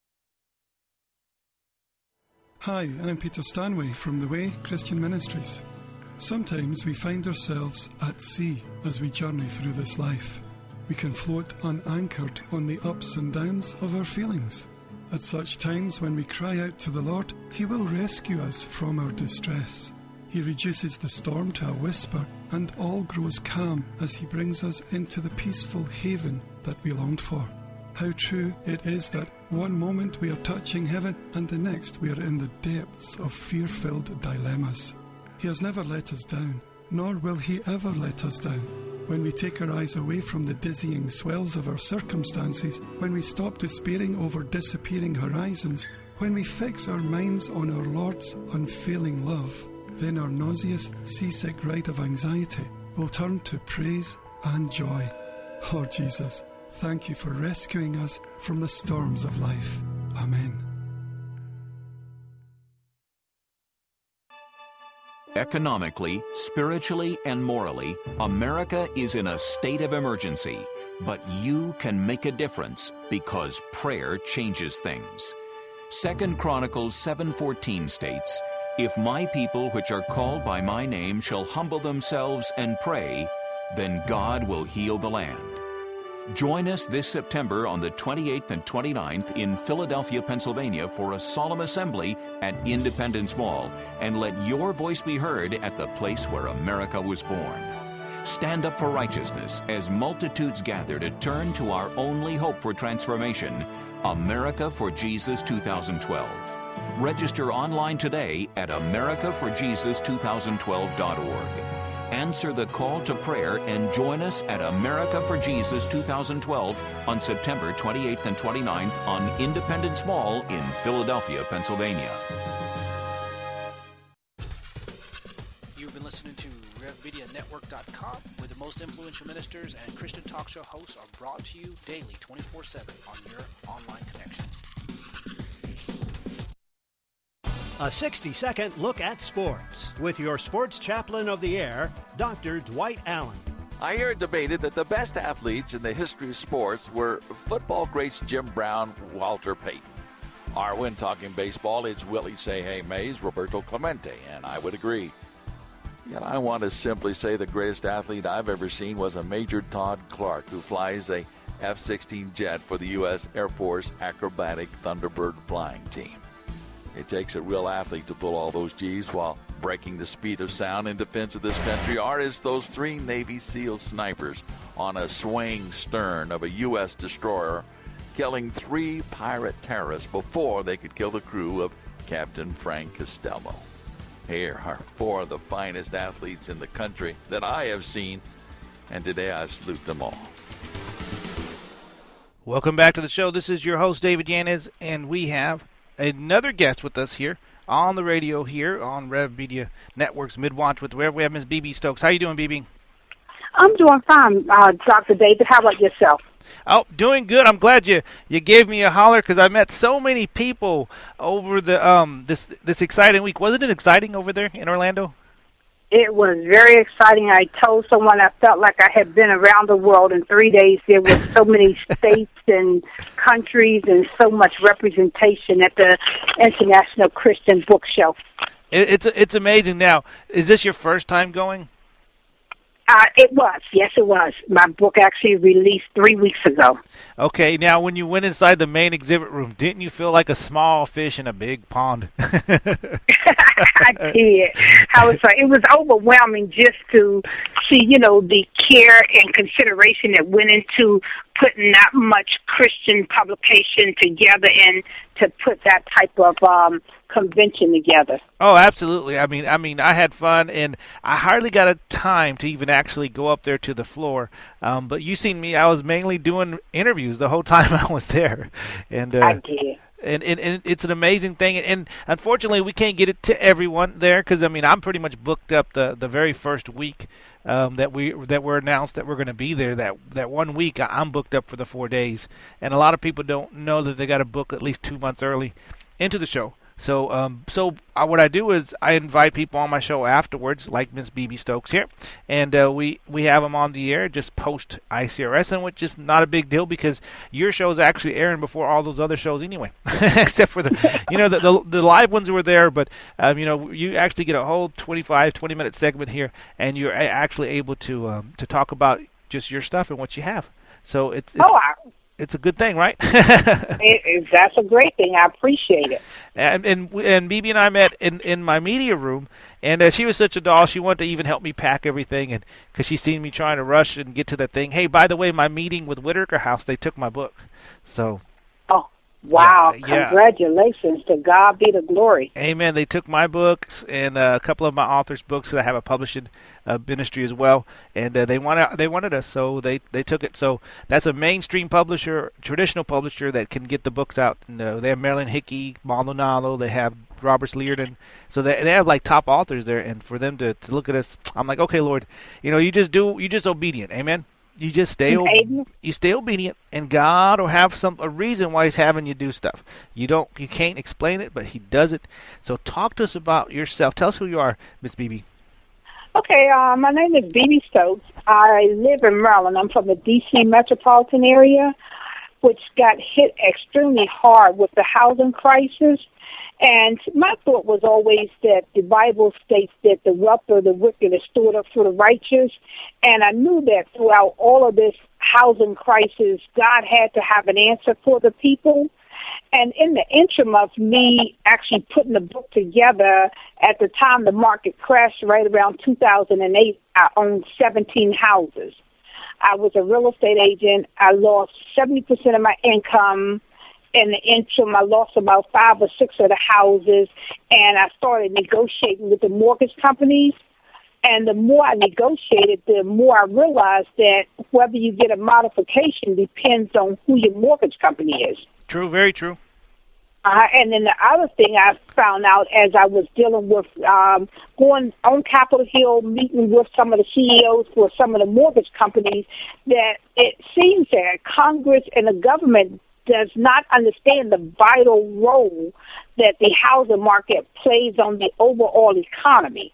Hi, I'm Peter Stanway from The Way Christian Ministries. Sometimes we find ourselves at sea as we journey through this life. We can float unanchored on the ups and downs of our feelings. At such times when we cry out to the Lord, He will rescue us from our distress. He reduces the storm to a whisper, and all grows calm as he brings us into the peaceful haven that we longed for. How true it is that one moment we are touching heaven and the next we are in the depths of fear-filled dilemmas. He has never let us down, nor will he ever let us down. When we take our eyes away from the dizzying swells of our circumstances, when we stop despairing over disappearing horizons, when we fix our minds on our Lord's unfailing love, then our nauseous, seasick ride of anxiety will turn to praise and joy. Lord Jesus, thank you for rescuing us from the storms of life. Amen. Economically, spiritually, and morally, America is in a state of emergency. But you can make a difference because prayer changes things. 2 Chronicles 7:14 states, "If my people which are called by my name shall humble themselves and pray, then God will heal the land." Join us this September on the 28th and 29th in Philadelphia, Pennsylvania for a solemn assembly at Independence Mall, and let your voice be heard at the place where America was born. Stand up for righteousness as multitudes gather to turn to our only hope for transformation, America for Jesus 2012. Register online today at americaforjesus2012.org. Answer the call to prayer and join us at America for Jesus 2012 on September 28th and 29th on Independence Mall in Philadelphia, Pennsylvania. You've been listening to RevMediaNetwork.com, where the most influential ministers and Christian talk show hosts are brought to you daily 24/7 on your online connection. A 60-second look at sports with your sports chaplain of the air, Dr. Dwight Allen. I hear it debated that the best athletes in the history of sports were football greats Jim Brown, Walter Payton. Or when talking baseball, it's Willie Say-Hey Mays, Roberto Clemente, and I would agree. Yet I want to simply say the greatest athlete I've ever seen was a Major Todd Clark, who flies a F-16 jet for the U.S. Air Force Acrobatic Thunderbird flying team. It takes a real athlete to pull all those G's while breaking the speed of sound in defense of this country, or as those 3 Navy SEAL snipers on a swaying stern of a U.S. destroyer, killing 3 pirate terrorists before they could kill the crew of Captain Frank Costello. Here are 4 of the finest athletes in the country that I have seen, and today I salute them all. Welcome back to the show. This is your host, David Yanez, and we have another guest with us here on the radio here on Rev Media Network's Midwatch with the Rev. We have Ms. BB Stokes. How you doing, BB? I'm doing fine, Dr. David. How about yourself? Oh, doing good. I'm glad you gave me a holler because I met so many people over the this exciting week. Wasn't it exciting over there in Orlando? It was very exciting. I told someone I felt like I had been around the world in 3 days. There were so many states and countries and so much representation at the International Christian Book Show. It's amazing. Now, is this your first time going? It was. Yes, it was. My book actually released 3 weeks ago. Okay. Now, when you went inside the main exhibit room, didn't you feel like a small fish in a big pond? I did. It was overwhelming just to see, the care and consideration that went into putting that much Christian publication together and to put that type of convention together. Oh, absolutely. I mean, I had fun, and I hardly got a time to even actually go up there to the floor. But you seen me; I was mainly doing interviews the whole time I was there, and I did. And it's an amazing thing, and unfortunately we can't get it to everyone there because I'm pretty much booked up the very first week that we're announced that we're going to be there. That 1 week I'm booked up for the 4 days, and a lot of people don't know that they got to book at least 2 months early into the show. So what I do is I invite people on my show afterwards, like Miss BB Stokes here, and we have them on the air just post ICRS, and which is not a big deal because your show is actually airing before all those other shows anyway, except for the live ones were there, but you actually get a whole 20-minute segment here, and you're actually able to talk about just your stuff and what you have. So it's it's a good thing, right? That's a great thing. I appreciate it. And BB and I met in my media room, and she was such a doll. She wanted to even help me pack everything, and because she seen me trying to rush and get to that thing. Hey, by the way, my meeting with Whitaker House, they took my book. So. Oh. Wow, yeah. Congratulations. To God be the glory. Amen. They took my books and a couple of my authors' books, that I have a publishing ministry as well, and they wanted us, so they took it. So that's a mainstream publisher, traditional publisher that can get the books out. And, they have Marilyn Hickey, Maldonado, they have Robert Learden, so they have like top authors there, and for them to look at us, I'm like, okay, Lord, you just obedient. Amen. You just stay obedient, and God will have a reason why He's having you do stuff. You can't explain it, but He does it. So talk to us about yourself. Tell us who you are, Miss BB. Okay, my name is BB Stokes. I live in Maryland. I'm from the D.C. metropolitan area, which got hit extremely hard with the housing crisis. And my thought was always that the Bible states that the wealth of the wicked is stored up for the righteous. And I knew that throughout all of this housing crisis, God had to have an answer for the people. And in the interim of me actually putting the book together, at the time the market crashed right around 2008, I owned 17 houses. I was a real estate agent. I lost 70% of my income. In the interim, I lost about 5 or 6 of the houses, and I started negotiating with the mortgage companies. And the more I negotiated, the more I realized that whether you get a modification depends on who your mortgage company is. True, very true. And then the other thing I found out as I was dealing with going on Capitol Hill, meeting with some of the CEOs for some of the mortgage companies, that it seems that Congress and the government does not understand the vital role that the housing market plays on the overall economy.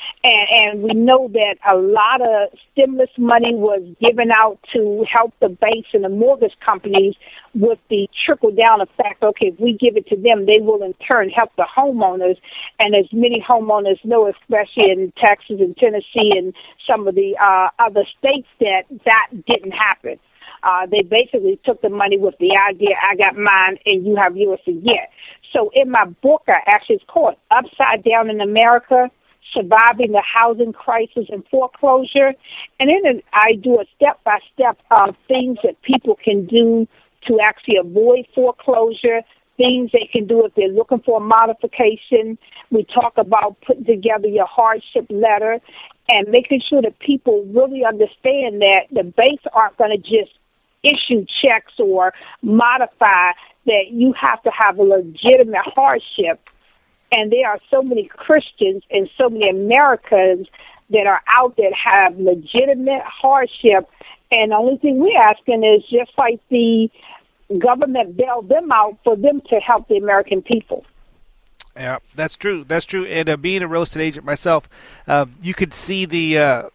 And we know that a lot of stimulus money was given out to help the banks and the mortgage companies with the trickle-down effect. Okay, if we give it to them, they will in turn help the homeowners. And as many homeowners know, especially in Texas and Tennessee and some of the other states, that didn't happen. They basically took the money with the idea, I got mine and you have yours to get. So in my book, it's called Upside Down in America, Surviving the Housing Crisis and Foreclosure. And in it, I do a step-by-step of things that people can do to actually avoid foreclosure, things they can do if they're looking for a modification. We talk about putting together your hardship letter and making sure that people really understand that the banks aren't going to just issue checks or modify, that you have to have a legitimate hardship. And there are so many Christians and so many Americans that are out that have legitimate hardship. And the only thing we're asking is just like the government bailed them out, for them to help the American people. Yeah, that's true. That's true. And being a real estate agent myself, you could see the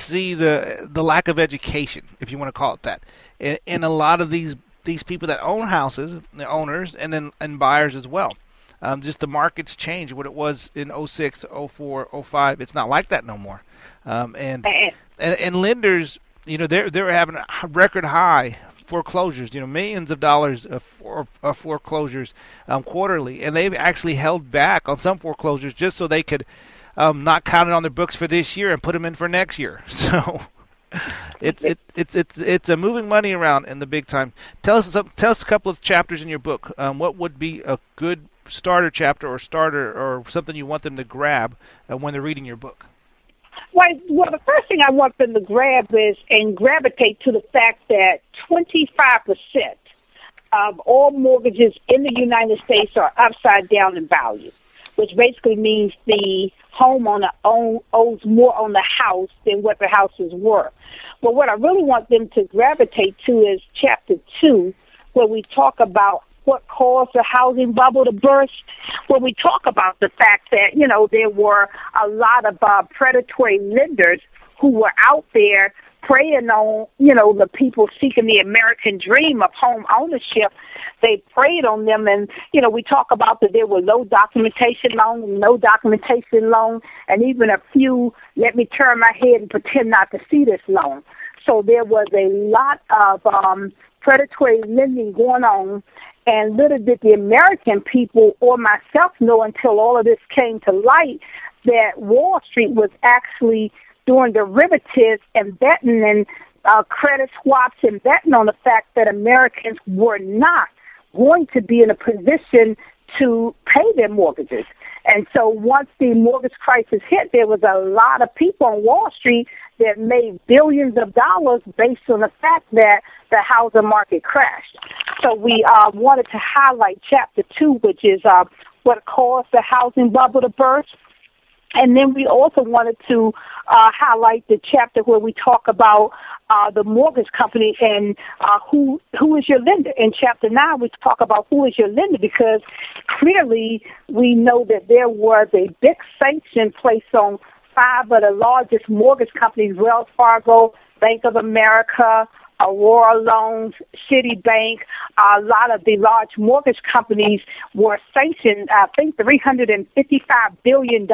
lack of education, if you want to call it that, in a lot of these people that own houses, the owners, and buyers as well. Just the market's changed. What it was in 06, 04, 05, it's not like that no more. And lenders, they're having a record high foreclosures, millions of dollars of foreclosures quarterly, and they've actually held back on some foreclosures just so they could not count it on their books for this year and put them in for next year. So it's a moving money around in the big time. Tell us a couple of chapters in your book. What would be a good starter chapter or something you want them to grab when they're reading your book? Well, the first thing I want them to grab is and gravitate to the fact that 25% of all mortgages in the United States are upside down in value, which basically means the homeowner owes more on the house than what the house is worth. But what I really want them to gravitate to is Chapter 2, where we talk about what caused the housing bubble to burst, when we talk about the fact that, there were a lot of predatory lenders who were out there preying on, the people seeking the American dream of home ownership. They preyed on them, and, we talk about that there were low documentation loan, no documentation loan, and even a few, let me turn my head and pretend not to see this loan. So there was a lot of predatory lending going on, and little did the American people or myself know until all of this came to light that Wall Street was actually doing derivatives and betting and credit swaps and betting on the fact that Americans were not going to be in a position to pay their mortgages. And so once the mortgage crisis hit, there was a lot of people on Wall Street that made billions of dollars based on the fact that the housing market crashed. So we wanted to highlight Chapter 2, which is what caused the housing bubble to burst. And then we also wanted to highlight the chapter where we talk about the mortgage company and who is your lender. In Chapter 9, we talk about who is your lender, because clearly we know that there was a big sanction placed on 5 of the largest mortgage companies, Wells Fargo, Bank of America, Aurora Loans, Citibank. A lot of the large mortgage companies were sanctioned, I think $355 billion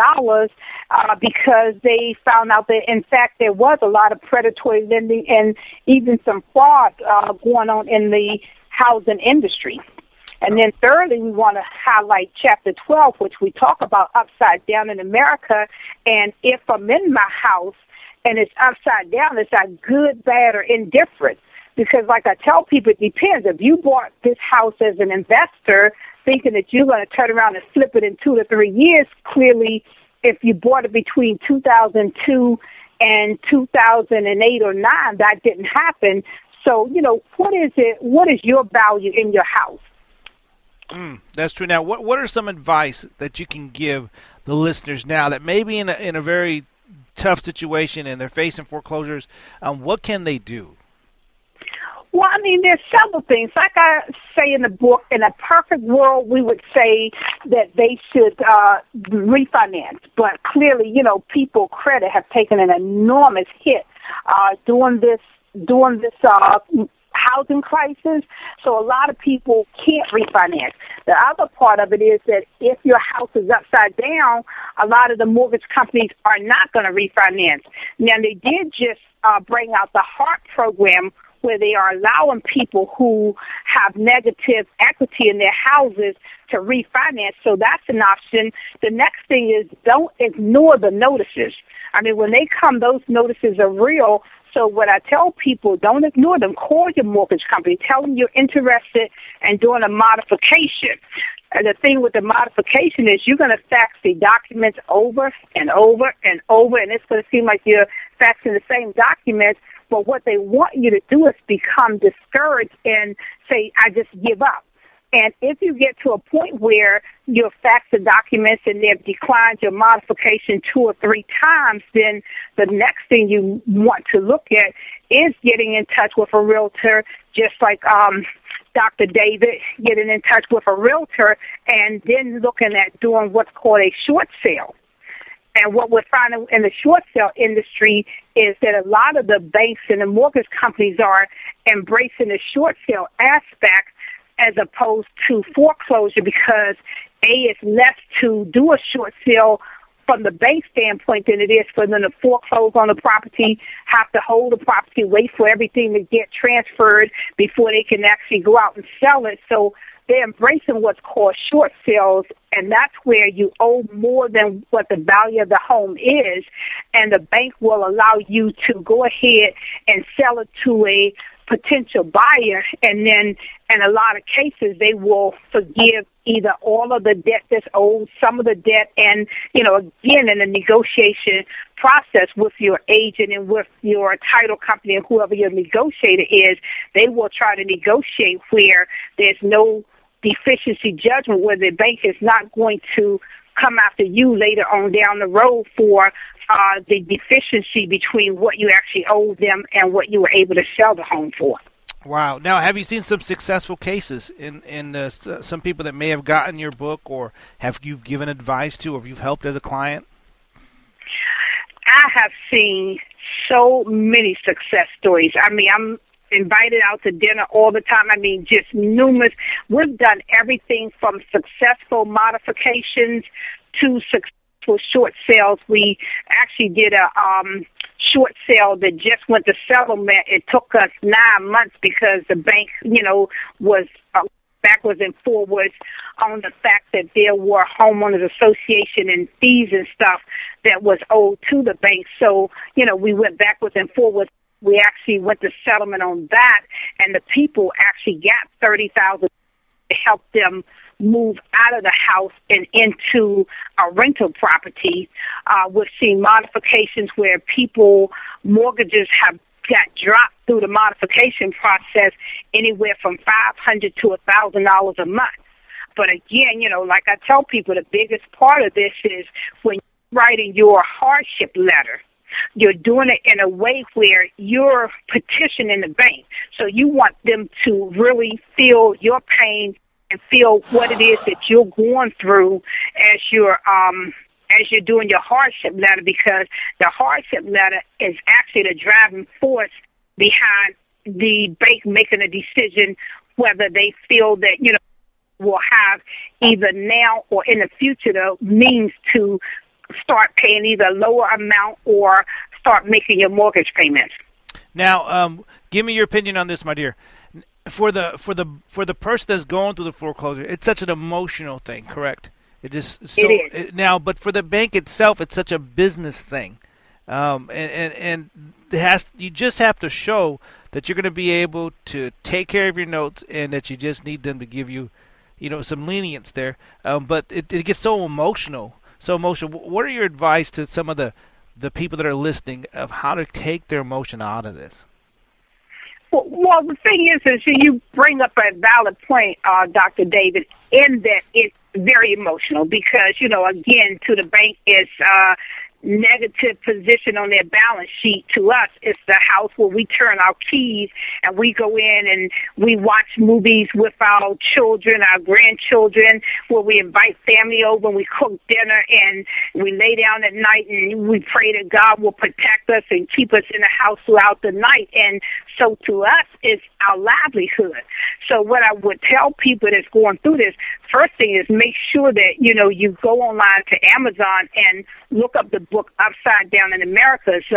because they found out that, in fact, there was a lot of predatory lending and even some fraud going on in the housing industry. And then thirdly, we want to highlight Chapter 12, which we talk about upside down in America. And if I'm in my house and it's upside down, it's not good, bad, or indifferent. Because like I tell people, it depends. If you bought this house as an investor thinking that you're going to turn around and flip it in 2 to 3 years, clearly if you bought it between 2002 and 2008 or 9, that didn't happen. So, what is your value in your house? That's true. Now, what are some advice that you can give the listeners now that may be in a very tough situation and they're facing foreclosures? What can they do? Well, there's several things. Like I say in the book, in a perfect world, we would say that they should refinance. But clearly, people credit have taken an enormous hit during this housing crisis. So a lot of people can't refinance. The other part of it is that if your house is upside down, a lot of the mortgage companies are not going to refinance. Now, they did just bring out the HEART program, where they are allowing people who have negative equity in their houses to refinance. So that's an option. The next thing is don't ignore the notices. When they come, those notices are real. So what I tell people, don't ignore them. Call your mortgage company. Tell them you're interested in doing a modification. And the thing with the modification is you're going to fax the documents over and over and over, and it's going to seem like you're faxing the same documents. But what they want you to do is become discouraged and say, I just give up. And if you get to a point where you've faxed the documents and they've declined your modification 2 or 3 times, then the next thing you want to look at is getting in touch with a realtor, just like Dr. David, getting in touch with a realtor, and then looking at doing what's called a short sale. And what we're finding in the short sale industry is that a lot of the banks and the mortgage companies are embracing the short sale aspect as opposed to foreclosure, because it's less to do a short sale from the bank standpoint than it is for them to foreclose on the property, have to hold the property, wait for everything to get transferred before they can actually go out and sell it. So they're embracing what's called short sales, and that's where you owe more than what the value of the home is, and the bank will allow you to go ahead and sell it to a potential buyer, and then in a lot of cases they will forgive either all of the debt that's owed, some of the debt, and again, in the negotiation process with your agent and with your title company and whoever your negotiator is, they will try to negotiate where there's no deficiency judgment, where the bank is not going to come after you later on down the road for the deficiency between what you actually owe them and what you were able to sell the home for. Wow. Now, have you seen some successful cases in some people that may have gotten your book, or have you given advice to, or you've helped as a client? I have seen so many success stories. I'm invited out to dinner all the time. Just numerous. We've done everything from successful modifications to successful short sales. We actually did a short sale that just went to settlement. It took us 9 months because the bank, was backwards and forwards on the fact that there were homeowners association and fees and stuff that was owed to the bank. So, we went backwards and forwards. We actually went to settlement on that, and the people actually got $30,000 to help them move out of the house and into a rental property. We've seen modifications where mortgages have got dropped through the modification process anywhere from $500 to $1,000 a month. But again, like I tell people, the biggest part of this is when you're writing your hardship letter, you're doing it in a way where you're petitioning the bank. So you want them to really feel your pain and feel what it is that you're going through as you're doing your hardship letter, because the hardship letter is actually the driving force behind the bank making a decision whether they feel that, will have either now or in the future the means to start paying either a lower amount or start making your mortgage payments. Now, give me your opinion on this, my dear. For the person that's going through the foreclosure, it's such an emotional thing, correct? It is. Now, but for the bank itself, it's such a business thing, and you just have to show that you're going to be able to take care of your notes, and that you just need them to give you, some lenience there. But it gets so emotional. What are your advice to some of the people that are listening of how to take their emotion out of this? Well, the thing is you bring up a valid point, Dr. David, in that it's very emotional because, again, to the bank, it's negative position on their balance sheet. To us, it's the house where we turn our keys and we go in and we watch movies with our children, our grandchildren, where we invite family over and we cook dinner and we lay down at night and we pray that God will protect us and keep us in the house throughout the night. And so to us, it's our livelihood. So what I would tell people that's going through this, first thing is make sure that, you go online to Amazon and look up the book Upside Down in America. It's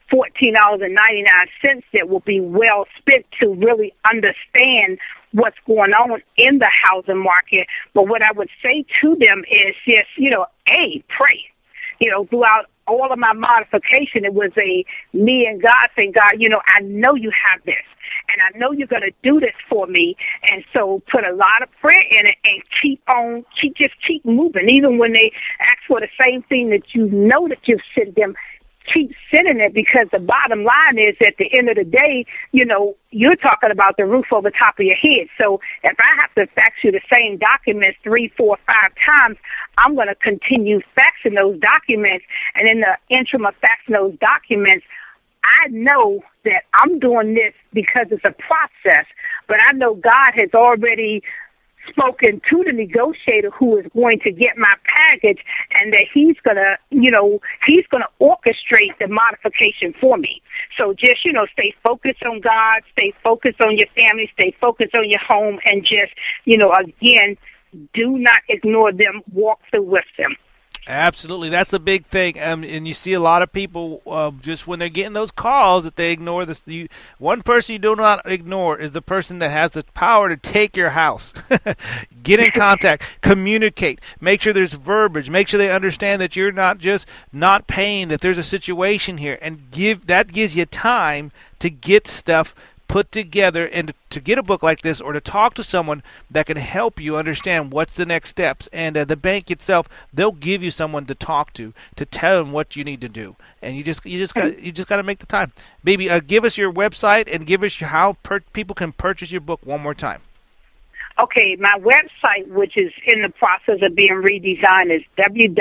$14.99 that will be well spent to really understand what's going on in the housing market. But what I would say to them is just, pray. Throughout all of my modification, it was me and God saying, God, I know you have this, and I know you're going to do this for me. And so put a lot of prayer in it and keep moving. Even when they ask for the same thing that that you've sent them, keep sending it, because the bottom line is at the end of the day, you're talking about the roof over top of your head. So if I have to fax you the same documents 3, 4, 5 times, I'm going to continue faxing those documents. And in the interim of faxing those documents, I know that I'm doing this because it's a process, but I know God has already spoken to the negotiator who is going to get my package, and that he's gonna orchestrate the modification for me. So just, stay focused on God, stay focused on your family, stay focused on your home, and just, again, do not ignore them, walk through with them. Absolutely. That's the big thing. And you see a lot of people just when they're getting those calls that they ignore this. One person you do not ignore is the person that has the power to take your house. Get in contact, communicate, make sure there's verbiage, make sure they understand that you're not just not paying, that there's a situation here, and that gives you time to get stuff put together and to get a book like this, or to talk to someone that can help you understand what's the next steps. And the bank itself, they'll give you someone to talk to tell them what you need to do. And you just got to make the time. Baby, give us your website and give us how people can purchase your book one more time. Okay, my website, which is in the process of being redesigned, is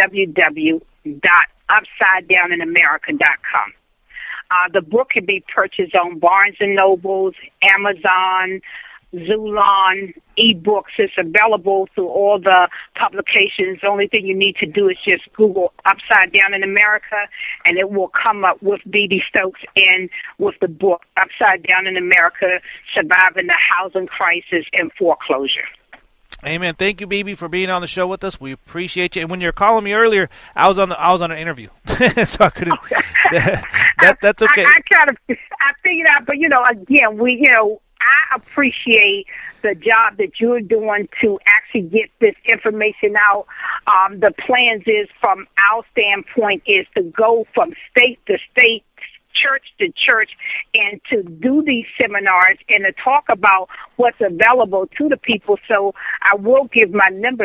www.upsidedowninamerica.com. The book can be purchased on Barnes & Nobles, Amazon, Zulon, eBooks. It's available through all the publications. The only thing you need to do is just Google Upside Down in America, and it will come up with B.B. Stokes and with the book Upside Down in America, Surviving the Housing Crisis and Foreclosure. Amen. Thank you, BB, for being on the show with us. We appreciate you. And when you were calling me earlier, I was on an interview, so I couldn't. That's okay. I figured out, but again, I appreciate the job that you're doing to actually get this information out. The plans is, from our standpoint, is to go from state to state, church to church, and to do these seminars and to talk about what's available to the people. So I will give my number,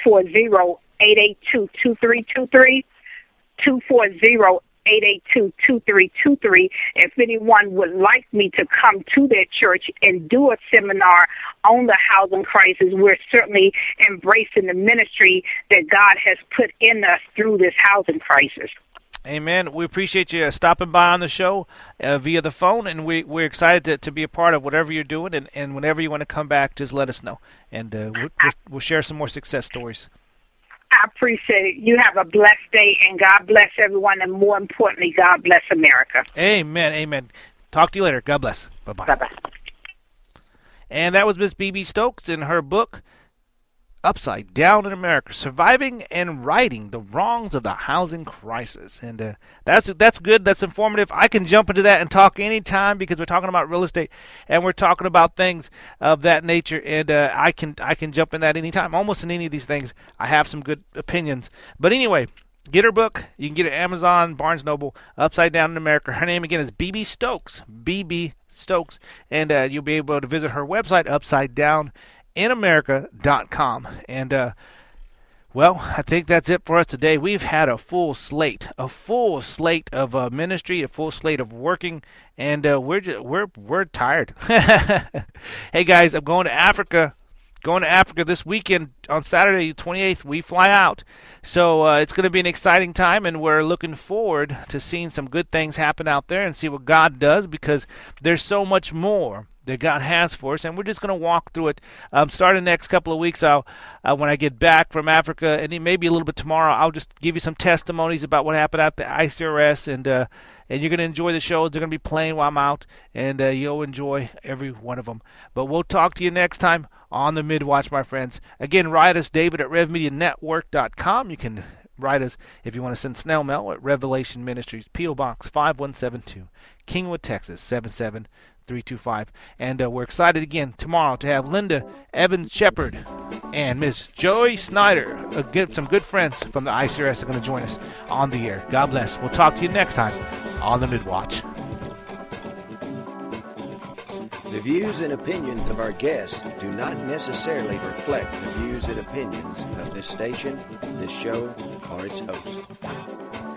240-882-2323, 240-882-2323. If anyone would like me to come to their church and do a seminar on the housing crisis, we're certainly embracing the ministry that God has put in us through this housing crisis. Amen. We appreciate you stopping by on the show via the phone, and we're excited to be a part of whatever you're doing, and whenever you want to come back, just let us know, and we'll share some more success stories. I appreciate it. You have a blessed day, and God bless everyone, and more importantly, God bless America. Amen. Amen. Talk to you later. God bless. Bye-bye. Bye-bye. And that was Miss B.B. Stokes in her book, Upside Down in America, Surviving and Righting the Wrongs of the Housing Crisis. And that's good. That's informative. I can jump into that and talk anytime because we're talking about real estate and we're talking about things of that nature. And I can jump in that anytime. Almost in any of these things, I have some good opinions. But anyway, get her book. You can get it at Amazon, Barnes & Noble, Upside Down in America. Her name again is B.B. Stokes, B.B. Stokes. And you'll be able to visit her website, UpsideDownInAmerica.com. And, well, I think that's it for us today. We've had a full slate of ministry, a full slate of working, and we're tired. Hey, guys, I'm going to Africa. This weekend on Saturday, 28th, we fly out. So it's going to be an exciting time, and we're looking forward to seeing some good things happen out there and see what God does, because there's so much more that God has for us, and we're just going to walk through it. Starting the next couple of weeks, when I get back from Africa, and maybe a little bit tomorrow, I'll just give you some testimonies about what happened at the ICRS, and you're going to enjoy the shows. They're going to be playing while I'm out, and you'll enjoy every one of them. But we'll talk to you next time on the Midwatch, my friends. Again, write us, David, at RevMediaNetwork.com. You can write us if you want to send snail mail at Revelation Ministries, P.O. Box 5172, Kingwood, Texas 77325. And we're excited again tomorrow to have Linda Evans Shepard and Miss Joy Snyder, some good friends from the ICRS, are going to join us on the air. God bless. We'll talk to you next time on the Midwatch. The views and opinions of our guests do not necessarily reflect the views and opinions of this station, this show, or its host.